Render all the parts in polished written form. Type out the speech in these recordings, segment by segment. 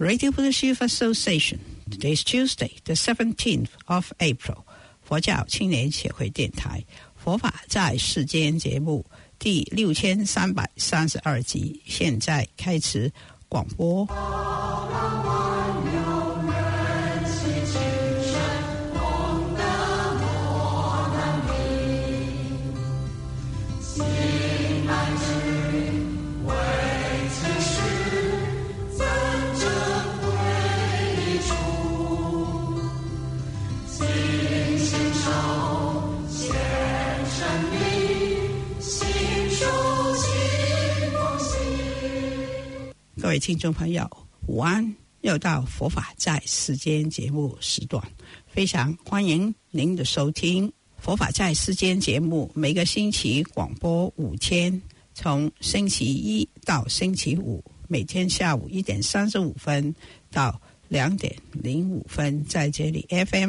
Radio Buddhist Youth Association. Today is Tuesday, the 17th of April. 佛教青年协会电台佛法在世间节目第6332集，现在开始广播。各位听众朋友午安，又到佛法在世间节目时段，非常欢迎您的收听。佛法在世间节目每个星期广播5天，从星期一到星期五，每天下午1点35分到2点05分，在这里 FM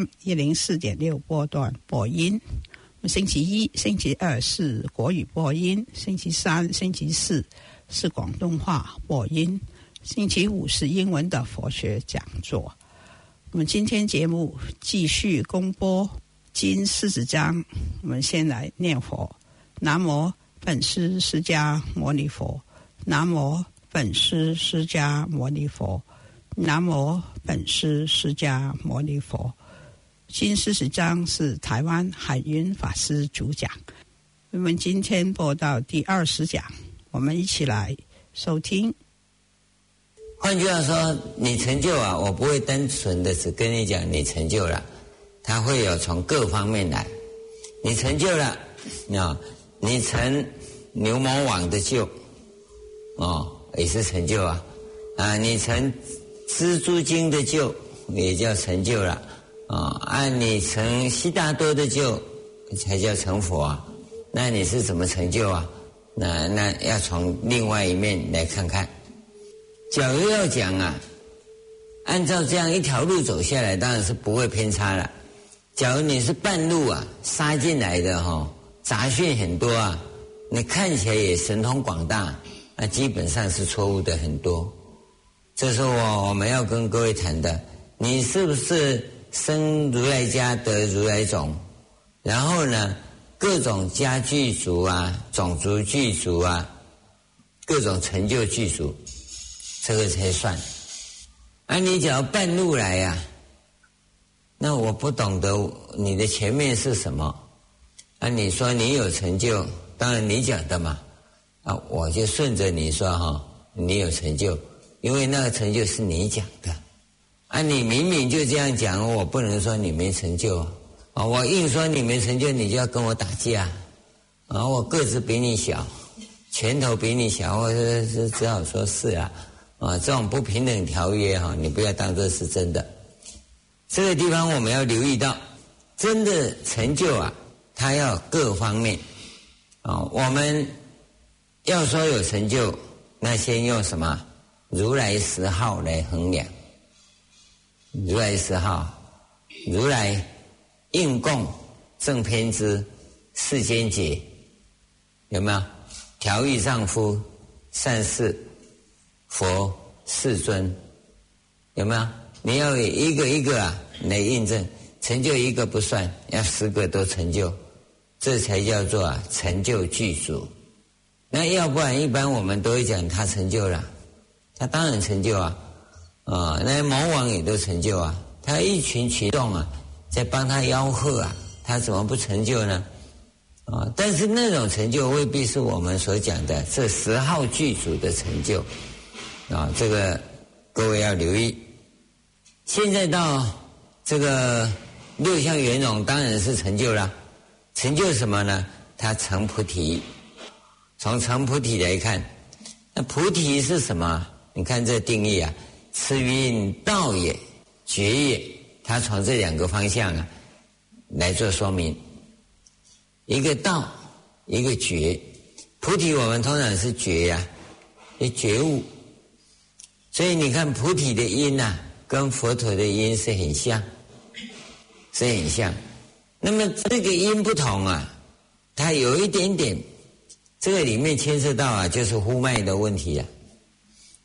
104.6波段播音。星期一、星期二是国语播音，星期三、星期四是广东话播音，星期五是英文的佛学讲座。我们今天节目继续公播经40章，我们先来念佛。南无本师释迦牟尼佛，南无本师释迦牟尼佛，南无本师释迦牟尼佛。经40章是台湾海云法师主讲，我们今天播到第20讲，我们一起来收听。 换句话说，你成就啊，我不会单纯的只跟你讲你成就了，它会有从各方面来。你成就了，你成牛魔王的救，也是成就啊，你成蜘蛛精的救，也叫成就了。你成悉达多的救才叫成佛啊。那你是怎么成就啊？那要从另外一面来看看。假如要讲啊，按照这样一条路走下来，当然是不会偏差了。假如你是半路啊杀进来的杂讯很多啊，你看起来也神通广大，那基本上是错误的很多。这是我们要跟各位谈的。你是不是生如来家得如来种，然后呢各种家具足啊，种族具足啊，各种成就具足，这个才算。你只要半路来啊，那我不懂得你的前面是什么你说你有成就，当然你讲的嘛我就顺着你说你有成就，因为那个成就是你讲的你明明就这样讲，我不能说你没成就我硬说你没成就，你就要跟我打架我个子比你小，拳头比你小，我是只好说是这种不平等条约你不要当作是真的。这个地方我们要留意到，真的成就它要各方面我们要说有成就，那先用什么如来10号来衡量。如来10号，如来应供正偏知世间解，有没有？调御丈夫善事佛世尊，有没有？你要一个一个来印证，成就一个不算，要10个都成就，这才叫做成就具足。那要不然一般我们都会讲他成就了，他当然成就那魔王也都成就他一群群众在帮他吆喝他怎么不成就呢？但是那种成就未必是我们所讲的这10号具足的成就这个各位要留意。现在到这个6相圆融当然是成就了，成就什么呢？他成菩提。从成菩提来看，那菩提是什么？你看这定义此云道也，觉也，他从这2个方向来做说明。一个道，一个觉。菩提我们通常是觉觉悟。所以你看菩提的音跟佛陀的音是很像，是很像。那么这个音不同它有一点点，这个里面牵涉到就是呼麦的问题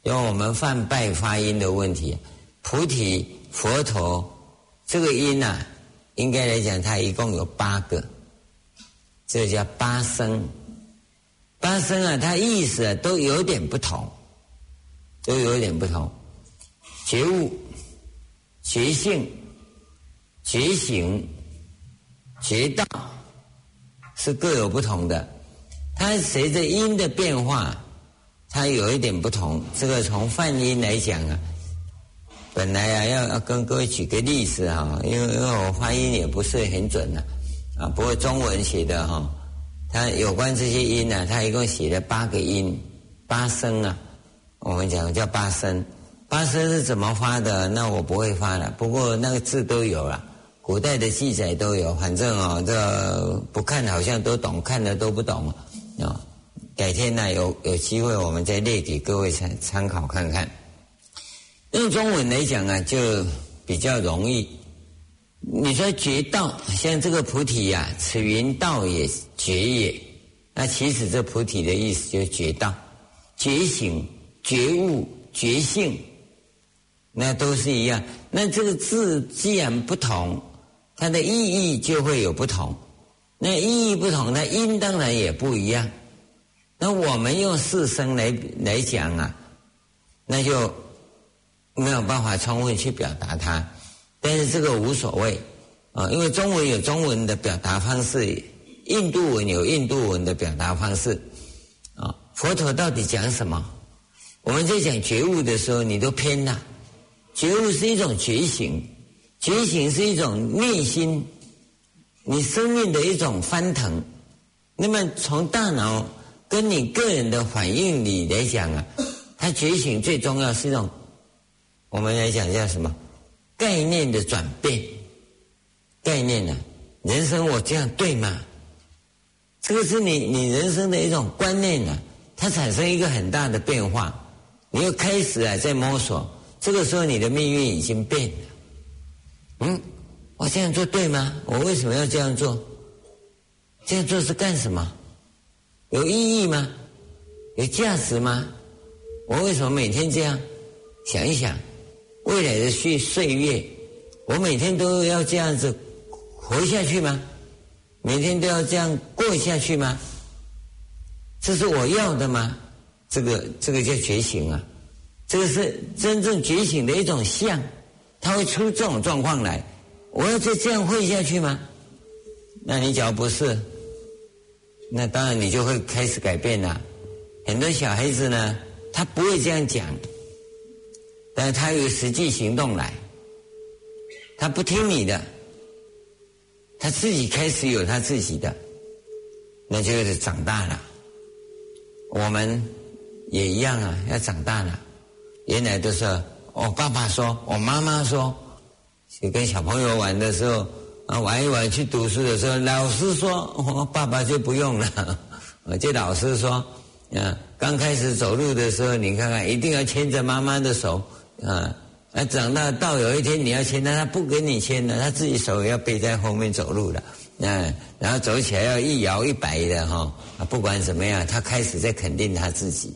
因为我们泛拜发音的问题，菩提佛陀这个音啊，应该来讲它一共有8个，这叫8声。8声啊，它意思啊都有点不同，都有点不同。觉悟、觉性、觉醒、觉道是各有不同的，它随着音的变化，它有一点不同。这个从梵音来讲啊，本来啊要跟各位举个例子啊，因为我发音也不是很准啊，不过中文写的哈，它有关这些音啊，它一共写了8个音，8声啊，我们讲叫8声。8声是怎么发的？那我不会发了，不过那个字都有了，古代的记载都有，反正这不看好像都懂，看了都不懂啊。改天呢，有机会我们再列给各位参考看看。用中文来讲啊，就比较容易。你说觉道，像这个菩提呀，此云道也，觉也。那其实这菩提的意思就是觉道、觉醒、觉悟、觉性，那都是一样。那这个字既然不同，它的意义就会有不同。那意义不同，它音当然也不一样。那我们用4声来讲啊，那就没有办法充分去表达它。但是这个无所谓啊，因为中文有中文的表达方式，印度文有印度文的表达方式啊。佛陀到底讲什么？我们在讲觉悟的时候，你都偏了。觉悟是一种觉醒，觉醒是一种内心你生命的一种翻腾。那么从大脑跟你个人的反应里来讲啊，它觉醒最重要是一种，我们来讲叫什么？概念的转变。概念啊，人生我这样对吗？这个是你人生的一种观念啊，它产生一个很大的变化。你又开始啊在摸索，这个时候你的命运已经变了。我这样做对吗？我为什么要这样做？这样做是干什么？有意义吗？有价值吗？我为什么每天这样想一想未来的岁月，我每天都要这样子活下去吗？每天都要这样过下去吗？这是我要的吗？这个叫觉醒啊，这个是真正觉醒的一种相，它会出这种状况来。我要再这样会下去吗？那你假如不是，那当然你就会开始改变了。很多小孩子呢，他不会这样讲，但是他有实际行动来，他不听你的，他自己开始有他自己的，那就是长大了。我们也一样啊，要长大了。原来都是我爸爸说，我妈妈说，就跟小朋友玩的时候啊，玩一玩去读书的时候，老师说，爸爸就不用了。就老师说，刚开始走路的时候，你看看一定要牵着妈妈的手啊。长大到有一天你要牵他不跟你牵了，他自己手要背在后面走路了。然后走起来要一摇一摆的哈。不管怎么样，他开始在肯定他自己，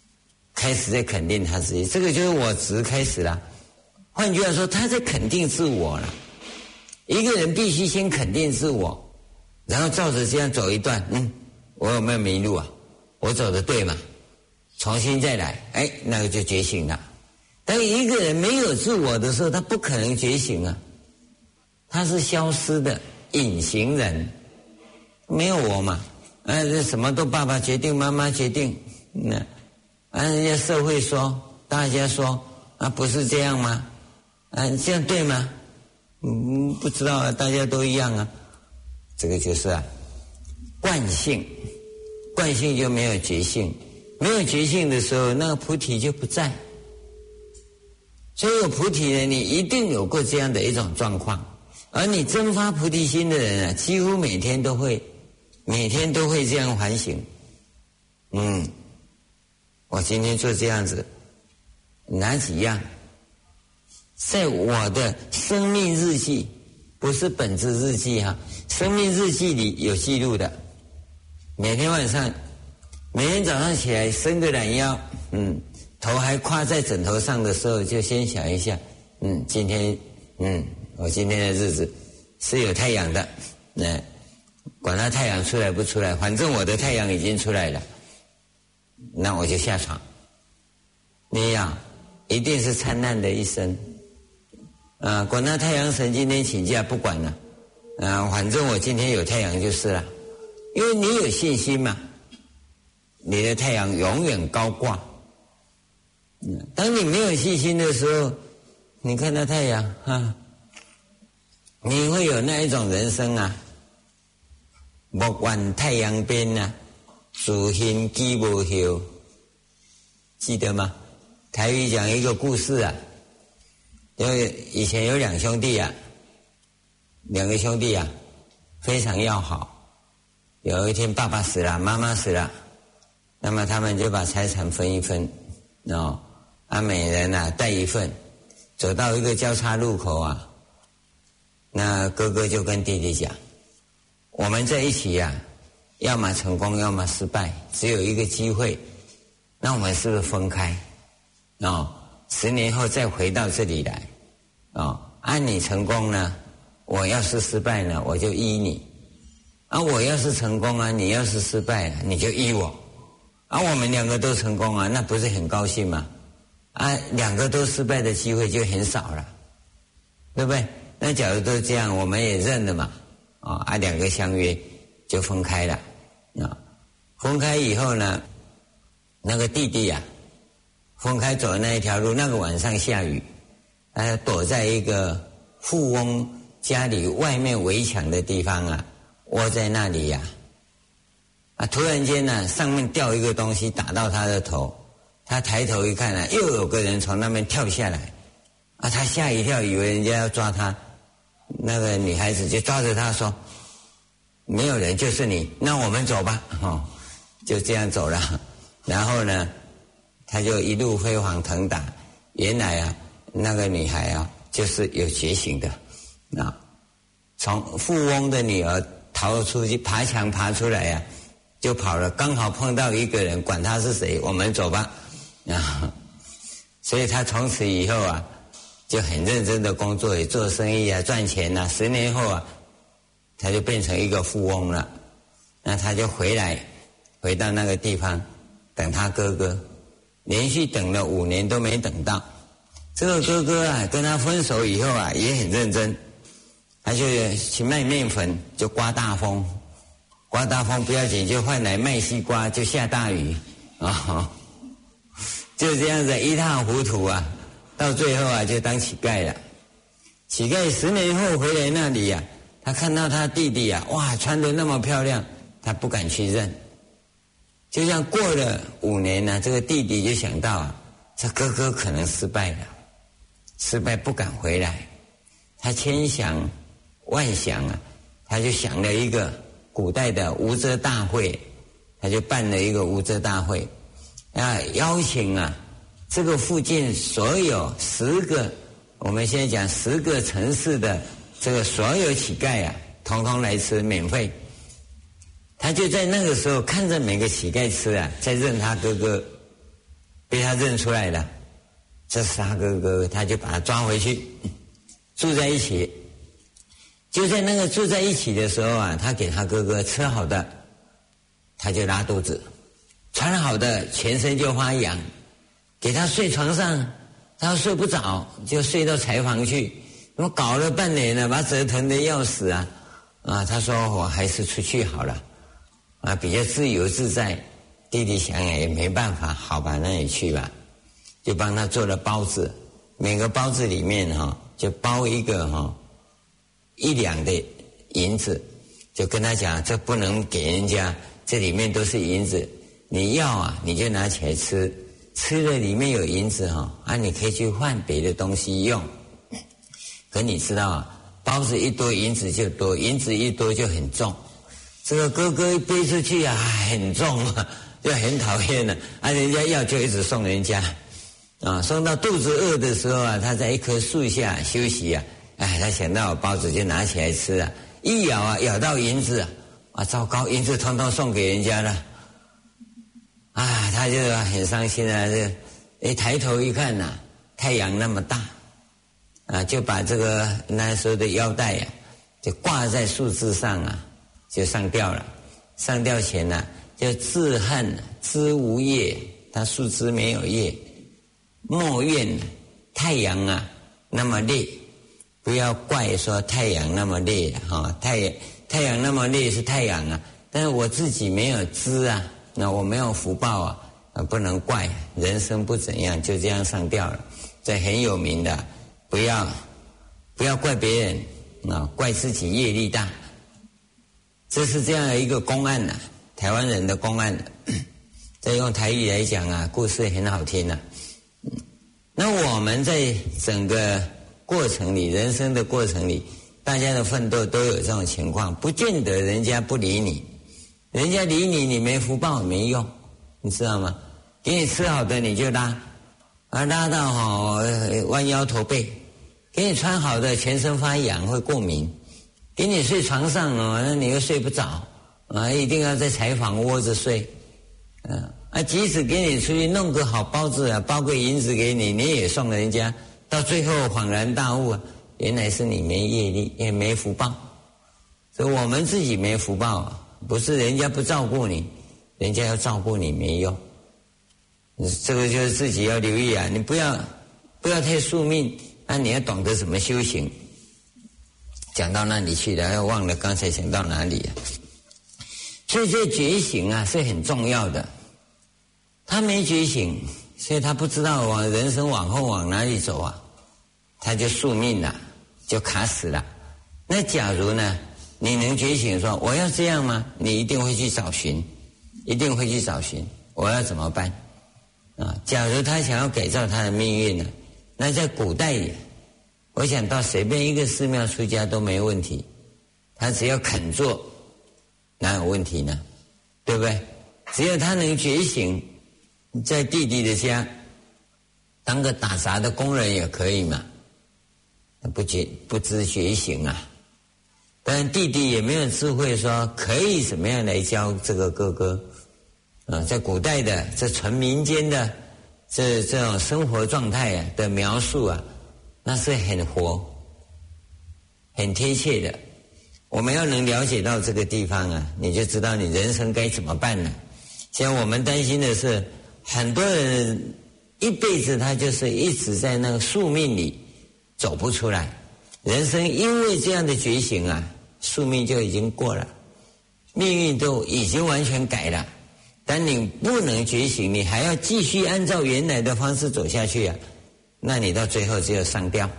这个就是我执开始了。换句话说，他在肯定自我了。一个人必须先肯定自我，然后照着这样走一段，我有没有迷路啊？我走的对吗？重新再来，那个就觉醒了。但一个人没有自我的时候，他不可能觉醒啊，他是消失的隐形人，没有我嘛。这什么都爸爸决定，妈妈决定，人家社会说，大家说，不是这样吗？这样对吗？不知道啊，大家都一样啊。这个就是惯性就没有觉性，没有觉性的时候，那个菩提就不在。所以有菩提呢，你一定有过这样的一种状况。而你真发菩提心的人啊，几乎每天都会这样反省。我今天做这样子，哪几样在我的生命日记，不是本质日记哈，生命日记里有记录的。每天早上起来伸个懒腰， 头还跨在枕头上的时候，就先想一下，今天，我今天的日子是有太阳的，管它太阳出来不出来，反正我的太阳已经出来了，那我就下床。你呀，一定是灿烂的一生，管他太阳神今天请假不管了，反正我今天有太阳就是了，因为你有信心嘛，你的太阳永远高挂。当你没有信心的时候，你看到太阳你会有那一种人生啊，莫管太阳边啊，自行机无休，记得吗？台语讲一个故事啊，因为以前有两个兄弟啊，非常要好。有一天爸爸死了，妈妈死了，那么他们就把财产分一分，每人带一份，走到一个交叉路口啊，那哥哥就跟弟弟讲，我们在一起啊，要么成功要么失败，只有一个机会，那我们是不是分开10年后再回到这里来你成功呢，我要是失败呢，我就依你我要是成功啊，你要是失败你就依我我们两个都成功啊，那不是很高兴吗？两个都失败的机会就很少了，对不对？那假如都这样，我们也认了嘛两个相约就分开了分开以后呢，那个弟弟分开走的那一条路，那个晚上下雨，他躲在一个富翁家里外面围墙的地方窝在那里突然间上面掉一个东西打到他的头，他抬头一看又有个人从那边跳下来他吓一跳，以为人家要抓他，那个女孩子就抓着他说，没有人就是你，那我们走吧就这样走了。然后呢他就一路飞黄腾达，原来那个女孩就是有觉醒的从富翁的女儿逃出去，爬墙爬出来就跑了，刚好碰到一个人，管他是谁，我们走吧所以他从此以后就很认真的工作，也做生意赚钱10年后他就变成一个富翁了。那他就回到那个地方等他哥哥，连续等了5年都没等到。这个哥哥跟他分手以后也很认真，他就去卖面粉，就刮大风不要紧，就换来卖西瓜，就下大雨就这样子一塌糊涂到最后就当乞丐了。乞丐10年后回来那里他看到他弟弟哇穿得那么漂亮，他不敢去认。就这样过了5年这个弟弟就想到这哥哥可能失败了，失败不敢回来，他千想万想他就想了一个古代的无遮大会，他就办了一个无遮大会邀请这个附近所有10个，我们现在讲10个城市的这个所有乞丐统统来吃，免费。他就在那个时候看着每个乞丐吃在认他哥哥，被他认出来了，这是他哥哥，他就把他抓回去住在一起。就在那个住在一起的时候他给他哥哥吃好的，他就拉肚子，穿好的全身就发痒，给他睡床上他睡不着，就睡到柴房去，我搞了半年了，把折腾得要死他说我还是出去好了比较自由自在。弟弟想也没办法，好吧，那你去吧，就帮他做了包子，每个包子里面就包一个1两的银子，就跟他讲这不能给人家，这里面都是银子，你要你就拿起来吃，吃了里面有银子你可以去换别的东西用。可你知道包子一多银子就多，银子一多就很重，这个哥哥一背出去很重就很讨厌了人家要就一直送人家送到肚子饿的时候他在一棵树下休息他想到包子就拿起来吃一咬咬到银子糟糕，银子统统送给人家了他就很伤心抬头一看呐，太阳那么大，就把这个那时候的腰带呀，就挂在树枝上啊，就上吊了。上吊前呢，就自恨枝无叶，它树枝没有叶，莫怨太阳啊那么烈，不要怪说太阳那么烈哈，太阳那么烈是太阳啊，但是我自己没有枝啊，那我没有福报啊，不能怪，人生不怎样，就这样上吊了。这很有名的，不要怪别人啊，怪自己业力大。这是这样的一个公案呐，台湾人的公案。再用台语来讲啊，故事很好听啊。那我们在整个过程里，人生的过程里，大家的奋斗都有这种情况，不见得人家不理你，人家理你，你没福报没用，你知道吗？给你吃好的你就拉，拉到弯腰驼背；给你穿好的全身发痒会过敏；给你睡床上那你又睡不着一定要在柴房窝着睡。即使给你出去弄个好包子啊，包个银子给你，你也送人家，到最后恍然大悟原来是你没业力，也没福报。所以我们自己没福报不是人家不照顾你，人家要照顾你没用。这个就是自己要留意啊，你不要太宿命你要懂得怎么修行。讲到那里去了，又忘了刚才讲到哪里所以这觉醒是很重要的。他没觉醒，所以他不知道人生往后往哪里走他就宿命了，就卡死了。那假如呢，你能觉醒说我要这样吗？你一定会去找寻，我要怎么办假如他想要改造他的命运呢，那在古代里，我想到随便一个寺庙出家都没问题，他只要肯做，哪有问题呢？对不对？只要他能觉醒，在弟弟的家当个打杂的工人也可以嘛，不知觉醒但弟弟也没有智慧说可以怎么样来教这个哥哥在古代的这纯民间的这种生活状态的描述那是很活很贴切的。我们要能了解到这个地方你就知道你人生该怎么办了。现在我们担心的是，很多人一辈子他就是一直在那个宿命里走不出来，人生因为这样的觉醒宿命就已经过了，命运都已经完全改了。但你不能觉醒，你还要继续按照原来的方式走下去那你到最后只有上吊，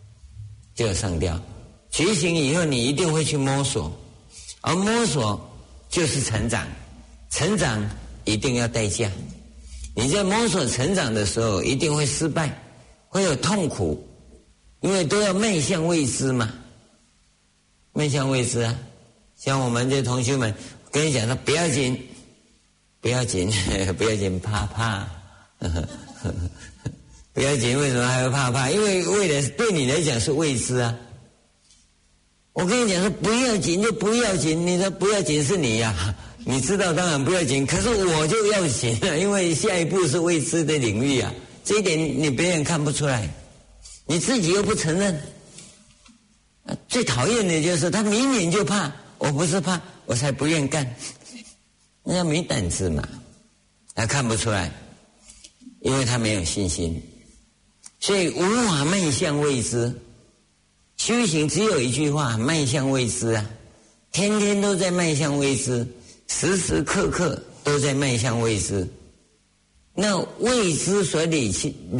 觉醒以后你一定会去摸索，而摸索就是成长，成长一定要代价。你在摸索成长的时候一定会失败，会有痛苦，因为都要迈向未知嘛，迈向未知像我们这同学们跟你讲说不要紧，不要紧怕不要紧，为什么还会怕？因为未来对你来讲是未知我跟你讲说不要紧就不要紧，你说不要紧是你你知道当然不要紧，可是我就要紧因为下一步是未知的领域这一点你别人看不出来，你自己又不承认。最讨厌的就是他明明就怕，我不是怕，我才不愿干，人家没胆子嘛，他看不出来，因为他没有信心，所以无法迈向未知。修行只有一句话，迈向未知天天都在迈向未知，时时刻刻都在迈向未知。那未知所堆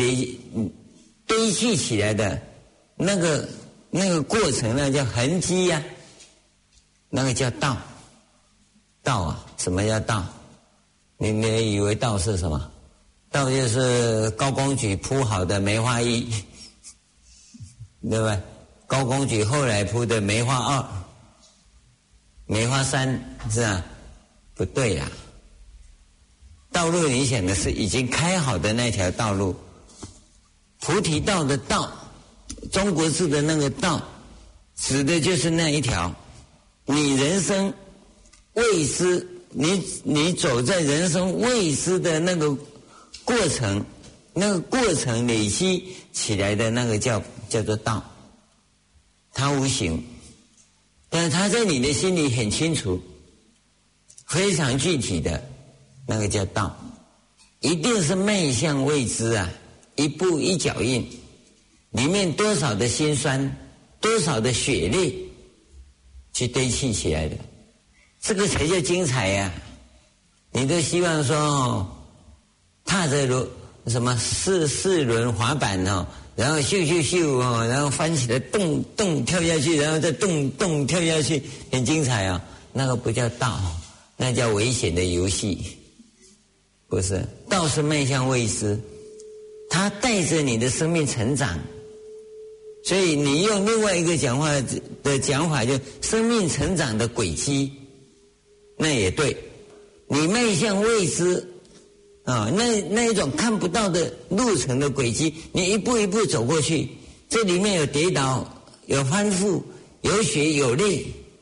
砌起来的那个过程，那叫痕迹那个叫道。道什么叫道？你以为道是什么？道就是高公举铺好的梅花1，对吧？高公举后来铺的梅花2、梅花3，是吧？不对啦，道路你想的是已经开好的那条道路，菩提道的道，中国字的那个道，指的就是那一条。你人生未知，你走在人生未知的那个过程， 那个过程累积起来的那个叫做道，它无形，但是它在你的心里很清楚，非常具体的，那个叫道，一定是迈向未知啊，一步一脚印，里面多少的辛酸，多少的血泪去堆砌起来的，这个才叫精彩呀！你都希望说踏着什么四轮滑板哦，然后咻咻咻哦，然后翻起来动动跳下去，然后再动动跳下去，很精彩啊！那个不叫道，那叫危险的游戏。不是，道是迈向未知，它带着你的生命成长。所以你用另外一个讲法，就生命成长的轨迹，那也对。你迈向未知。那一种看不到的路程的轨迹，你一步一步走过去，这里面有跌倒，有翻覆，有血有泪，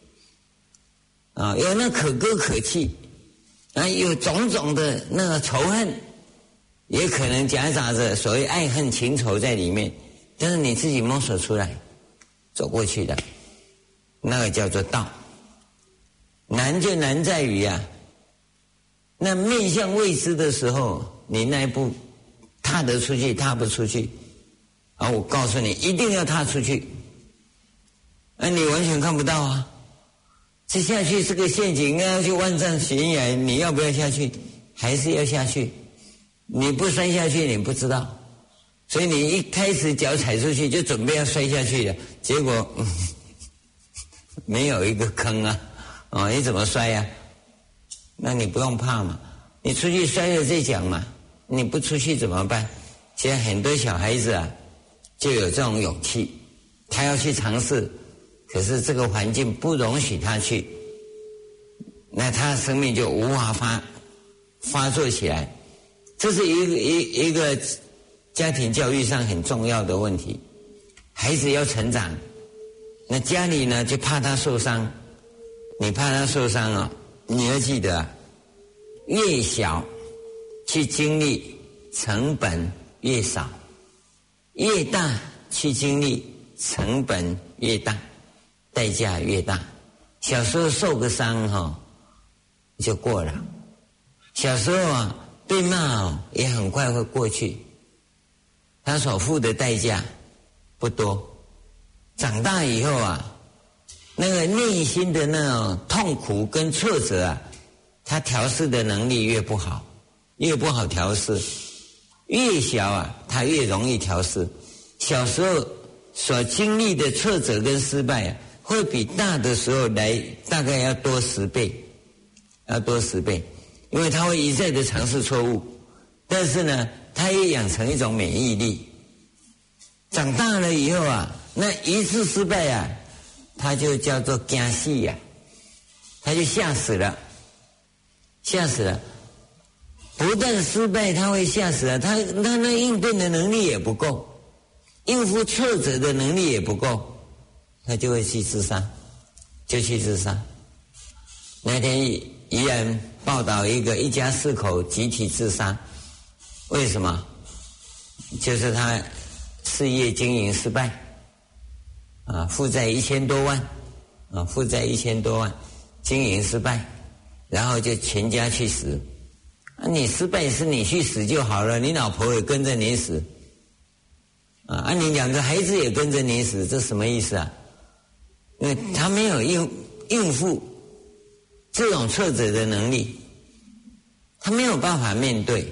有那可歌可泣，有种种的那个仇恨，也可能夹杂着所谓爱恨情仇在里面，但是你自己摸索出来，走过去的，那个叫做道。难就难在于那面向未知的时候，你那一步踏得出去，踏不出去，我告诉你，一定要踏出去。你完全看不到啊！这下去是个陷阱，要去万丈悬崖，你要不要下去？还是要下去？你不摔下去，你不知道。所以你一开始脚踩出去，就准备要摔下去了，结果没有一个坑啊！你怎么摔呀？那你不用怕嘛，你出去摔了再讲嘛，你不出去怎么办？现在很多小孩子就有这种勇气，他要去尝试，可是这个环境不容许他去，那他的生命就无法发作起来。这是一个家庭教育上很重要的问题。孩子要成长，那家里呢就怕他受伤，你怕他受伤你要记得越小去经历成本越少，越大去经历成本越大，代价越大。小时候受个伤就过了，小时候被骂也很快会过去，他所付的代价不多。长大以后那个内心的那种痛苦跟挫折他调试的能力越不好调试。越小他越容易调试。小时候所经历的挫折跟失败会比大的时候来大概要多10倍，因为他会一再的尝试错误，但是呢他也养成一种免疫力。长大了以后那一次失败他就叫做惊死他就吓死了。不但失败他会吓死了，他那应变的能力也不够，应付挫折的能力也不够，他就会去自杀。那天宜兰报道一家4口集体自杀，为什么？就是他事业经营失败负债1000多万经营失败，然后就全家去死。你失败是你去死就好了，你老婆也跟着你死你2个孩子也跟着你死，这什么意思因为他没有应付这种挫折的能力，他没有办法面对，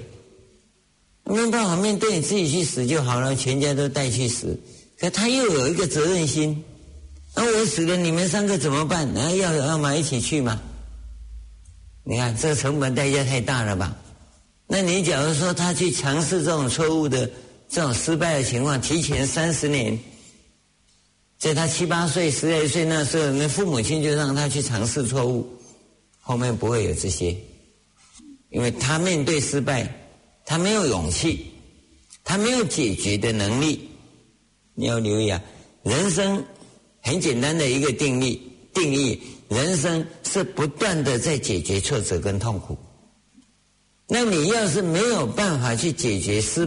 你自己去死就好了，全家都带去死。可他又有一个责任心，我死了你们3个怎么办？要嘛一起去嘛？你看这个成本代价太大了吧？那你假如说他去尝试这种错误的这种失败的情况，提前30年，在他7、8岁、10来岁那时候，那父母亲就让他去尝试错误，后面不会有这些，因为他面对失败，他没有勇气，他没有解决的能力。你要留意人生很简单的一个定义，人生是不断的在解决挫折跟痛苦。那你要是没有办法去解决失败，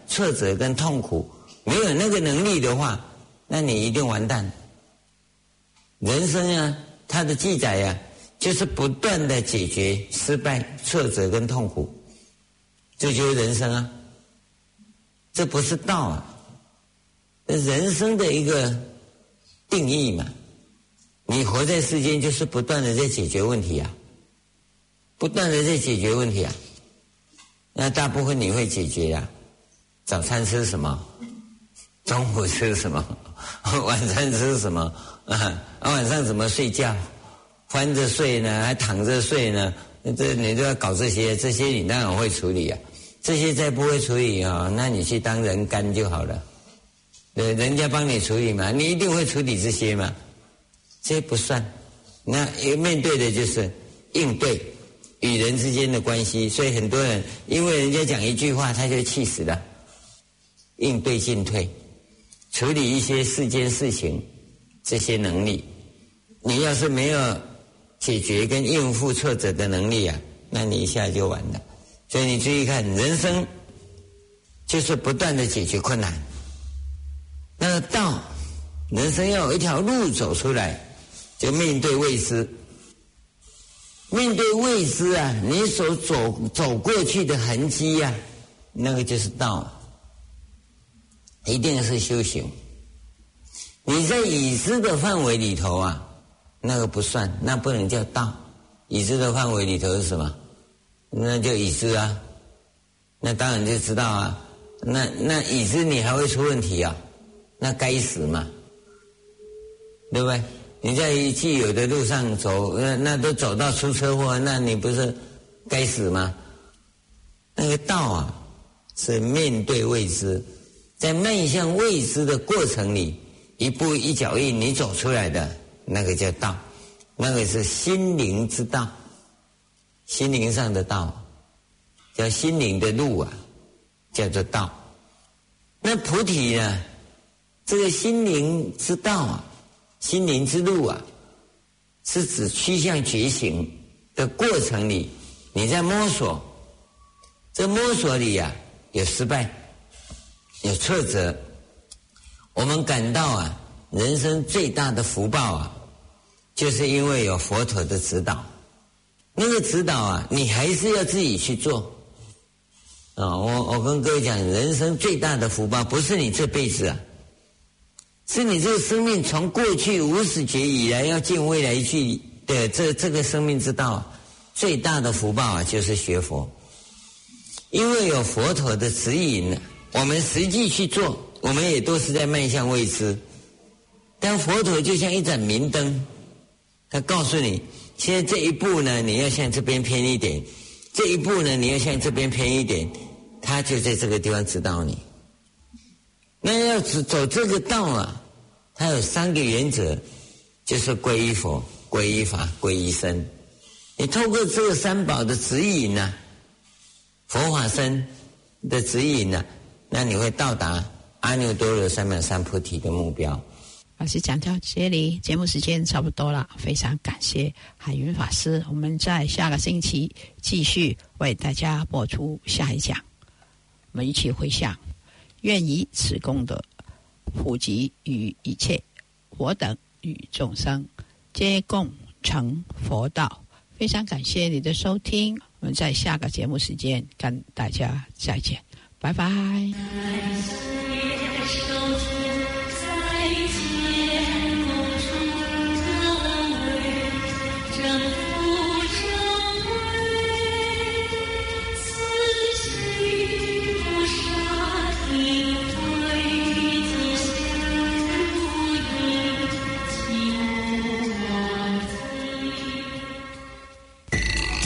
挫折跟痛苦，没有那个能力的话，那你一定完蛋。人生啊，它的记载啊，就是不断的解决失败、挫折跟痛苦，这就是人生啊。这不是道啊，这人生的一个定义嘛。你活在世间就是不断的在解决问题啊，不断的在解决问题啊。那大部分你会解决啊，早餐吃什么，中午吃什么，晚餐吃什么晚上怎么睡觉，翻着睡呢还躺着睡呢，这你都要搞这些你当然会处理啊。这些再不会处理啊，那你去当人干就好了，对，人家帮你处理嘛，你一定会处理这些嘛，这些不算。那面对的就是应对与人之间的关系，所以很多人因为人家讲一句话他就气死了。应对进退，处理一些世间事情，这些能力，你要是没有解决跟应付挫折的能力啊，那你一下就完了。所以你注意看，人生就是不断的解决困难。那个道，人生要有一条路走出来，就面对未知。面对未知啊，你所走过去的痕迹啊，那个就是道，一定是修行。你在已知的范围里头啊，那个不算，那不能叫道。已知的范围里头是什么？那就已知啊，那当然就知道啊。那已知你还会出问题啊？那该死嘛，对不对？你在既有的路上走，那都走到出车祸，那你不是该死吗？那个道啊，是面对未知，在迈向未知的过程里，一步一脚印你走出来的，那个叫道，那个是心灵之道，心灵上的道，叫心灵的路啊，叫做道。那菩提呢，这个心灵之道啊，心灵之路啊，是指趋向觉醒的过程里，你在摸索，这摸索里啊，有失败，有挫折。我们感到啊，人生最大的福报啊，就是因为有佛陀的指导。那个指导啊，你还是要自己去做。我跟各位讲，人生最大的福报不是你这辈子啊，是你这个生命从过去无始劫以来要进未来去的这个生命之道，最大的福报啊，就是学佛。因为有佛陀的指引，我们实际去做，我们也都是在迈向未知。但佛陀就像一盏明灯，他告诉你，现在这一步呢，你要向这边偏一点，这一步呢，你要向这边偏一点，他就在这个地方指导你。那要走这个道啊，它有3个原则，就是皈依佛、皈依法、皈依僧。你透过这个三宝的指引啊，佛法僧的指引啊，那你会到达阿耨多罗三藐三菩提的目标。 老师讲到这里，节目时间差不多了，非常感谢海云法师，我们在下个星期继续为大家播出下一讲。我们一起回向，愿以此功德普及于一切我等与众生，皆共成佛道。非常感谢你的收听，我们在下个节目时间跟大家再见，拜拜。